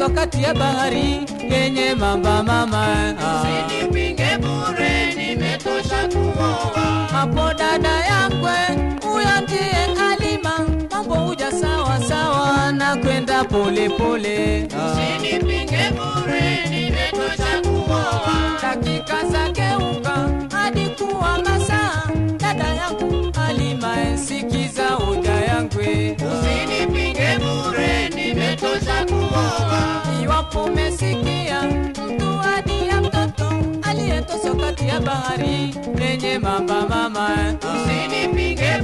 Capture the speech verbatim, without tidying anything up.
yaliyenitosa kati ya bahari yenye mamba mama. Usinipinge bure, nimetosha kuoa. Hapo dada yangwe huyo ndiye Halima, mambo huja sawa sawa na kwenda pole pole. Usinipinge bure, nimetosha kuoa. Dakika zageuka hadi kuwa masaa, dada yangu Halima sikiza hoja yangwe. Usinipinge bure, nimetosha kuoa. Iwapo umesikia mtu hadi ya mtoto aliyetosa kati ya bahari yenye mamba mama. Usinipinge